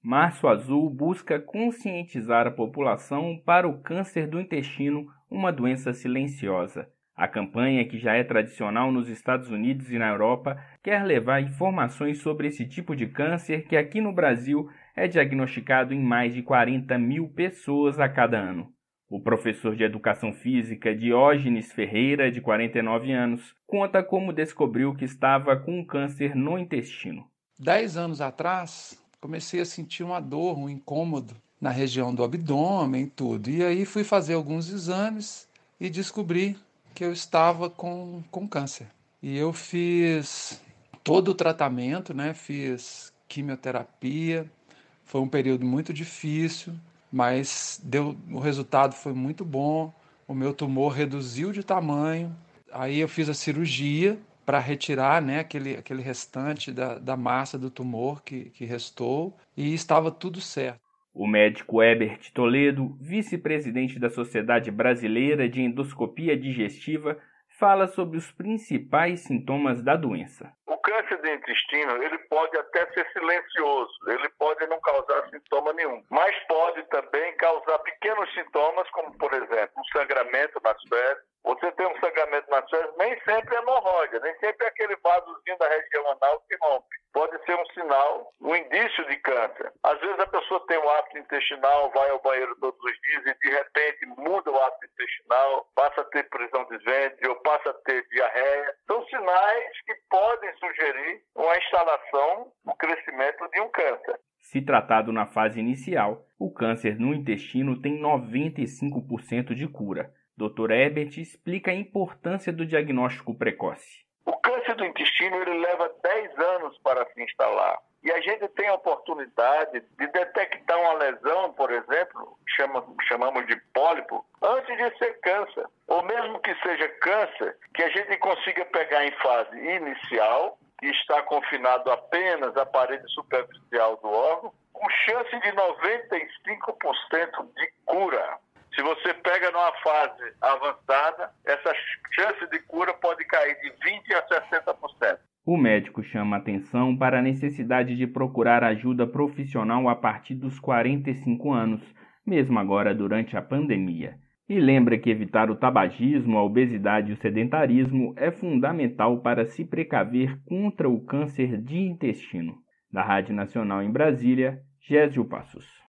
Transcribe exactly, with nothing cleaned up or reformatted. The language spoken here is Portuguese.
Março Azul busca conscientizar a população para o câncer do intestino, uma doença silenciosa. A campanha, que já é tradicional nos Estados Unidos e na Europa, quer levar informações sobre esse tipo de câncer que aqui no Brasil é diagnosticado em mais de quarenta mil pessoas a cada ano. O professor de Educação Física Diógenes Ferreira, de quarenta e nove anos, conta como descobriu que estava com um câncer no intestino. Dez anos atrás, comecei a sentir uma dor, um incômodo na região do abdômen e tudo. E aí fui fazer alguns exames e descobri que eu estava com, com câncer. E eu fiz todo o tratamento, né? Fiz quimioterapia. Foi um período muito difícil, mas deu, o resultado foi muito bom. O meu tumor reduziu de tamanho. Aí eu fiz a cirurgia para retirar, né, aquele, aquele restante da, da massa do tumor que, que restou, e estava tudo certo. O médico Herbert Toledo, vice-presidente da Sociedade Brasileira de Endoscopia Digestiva, fala sobre os principais sintomas da doença. O câncer do intestino, ele pode até ser silencioso, ele pode não causar sintoma nenhum, mas pode também causar pequenos sintomas, como, por exemplo, um sangramento nas fezes. Você tem um sangramento nas fezes, nem sempre é hemorroida, nem sempre é aquele vasozinho da região anal que rompe. Pode ser um sinal, um indício de câncer. Às vezes a pessoa tem um hábito intestinal, vai ao banheiro todos os dias e de repente muda o hábito intestinal, passa a ter prisão de ventre ou passa a ter diarreia. São sinais que podem sugerir uma instalação, um crescimento de um câncer. Se tratado na fase inicial, o câncer no intestino tem noventa e cinco por cento de cura. doutor Herbert explica a importância do diagnóstico precoce. O câncer do intestino ele leva dez anos para se instalar. E a gente tem a oportunidade de detectar uma lesão, por exemplo, chama, chamamos de pólipo, antes de ser câncer. Ou mesmo que seja câncer, que a gente consiga pegar em fase inicial, que está confinado apenas à parede superficial do órgão, com chance de noventa e cinco por cento de cura. Se você pega numa fase avançada, essa chance de cura pode cair de vinte a sessenta por cento. O médico chama atenção para a necessidade de procurar ajuda profissional a partir dos quarenta e cinco anos, mesmo agora durante a pandemia. E lembra que evitar o tabagismo, a obesidade e o sedentarismo é fundamental para se precaver contra o câncer de intestino. Da Rádio Nacional em Brasília, Gésio Passos.